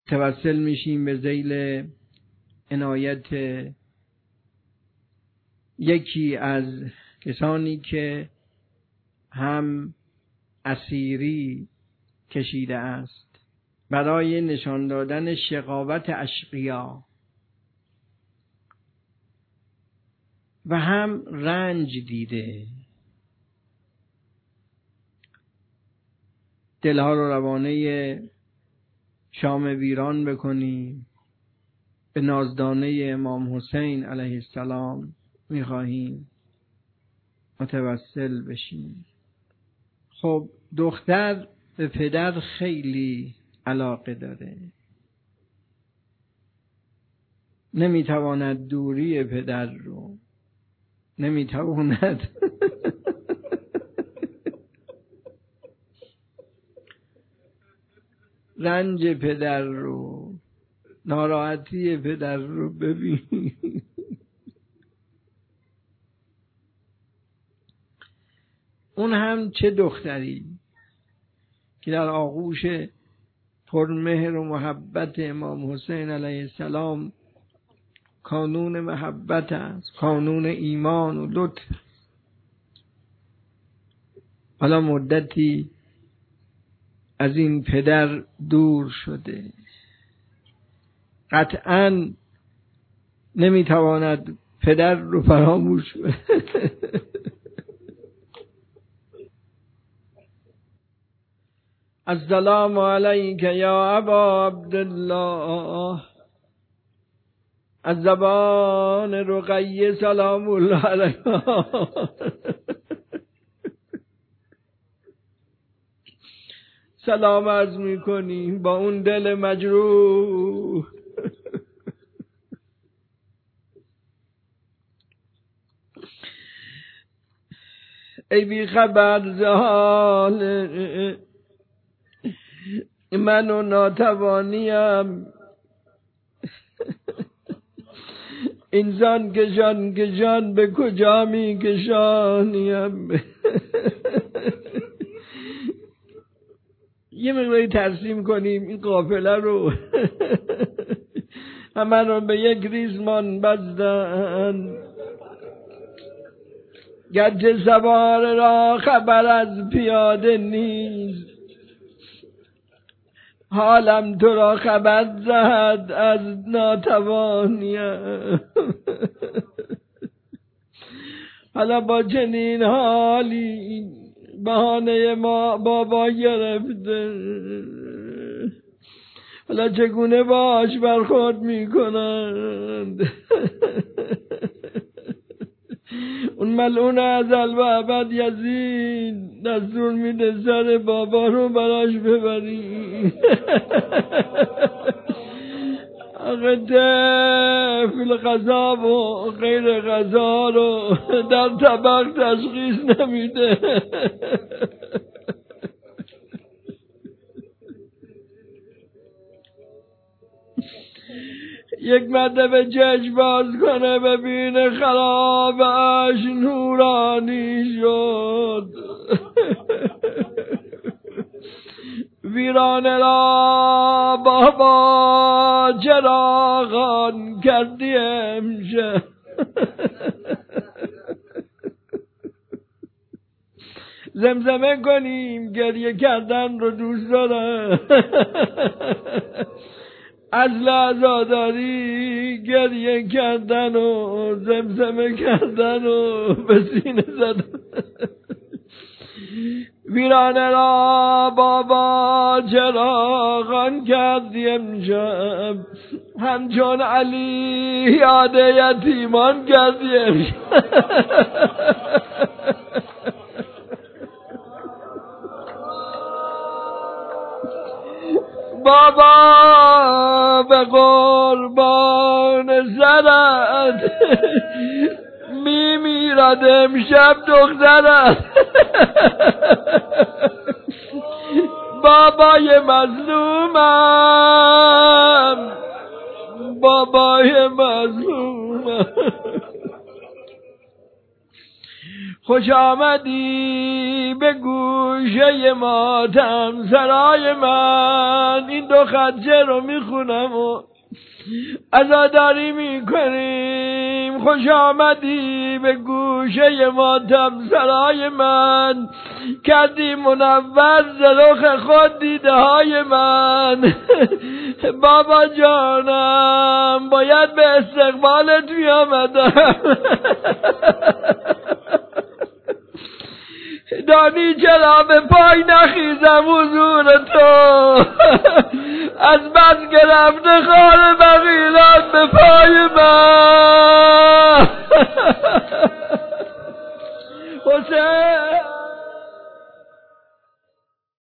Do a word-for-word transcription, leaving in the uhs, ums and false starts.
متوسل میشیم به ذیل عنایت یکی از کسانی که هم اسیری کشیده است برای نشان دادن شقاوت اشقیا و هم رنج دیده، دلها رو روانه شام ویران بکنیم. به نازدانه امام حسین علیه السلام میخواهیم متوسل بشیم. خب دختر به پدر خیلی علاقه داره، نمیتواند دوری پدر رو، نمیتواند رنج پدر رو، ناراحتی پدر رو ببین. اون هم چه دختری که در آغوش پرمهر و محبت امام حسین علیه السلام کانون محبت است، کانون ایمان و لطف. حالا مدتی از این پدر دور شده، قطعاً نمیتواند پدر رو فراموش کنه. السلام علیک یا ابا عبدالله، از زبان رقیه سلام الله علیها. سلام عرض میکنیم با اون دل مجروح. ای بی خبر زال من و ناتوانیم، انسان کشان کشان به کجا می کشانیم. یه مقداری ترسیم کنیم این قافله رو. همه رو به یک ریزمان بستن، گرچه سوار را خبر از پیاده نیست، حالم تو را خبر دهد از ناتوانیم. حالا با چنین حالی بهانه ما بابا گرفته، حالا چگونه باش برخورد میکنند؟ اون ملعون ازل و ابد یزید دستور میده سر بابا رو براش ببری. آخه طفل غذا و غیر غذا رو در طبق تشخیص نمیده. یک مرتبه چشم باز کنه ببینه خرابش نورانی شد، ویرانه را بابا چراغان کردی امشب. زمزمه کنیم گریه کردن رو دوست دارم. از عزاداری گریه کردن و زمزمه کردن و به سینه زدن. ویرانه را بابا چراغان کردی امشب، همچون علی یاد یتیمان کردی امشب. بابا به قربان سرت میمیرد امشب دخترت. بابای مظلومم، بابای مظلومم. خوش آمدی به گوشه ماتم سرای من. این دو خطچه رو میخونم و عزاداری میکنیم. خوش آمدی به گوشه ماتم سرای من، کردی منور ز رخ خود دیده های من. بابا جانم باید به استقبالت میامدم. دانی چرا به پای نخیزم حضور تو، از بس گرفته خار بغیران به پای من.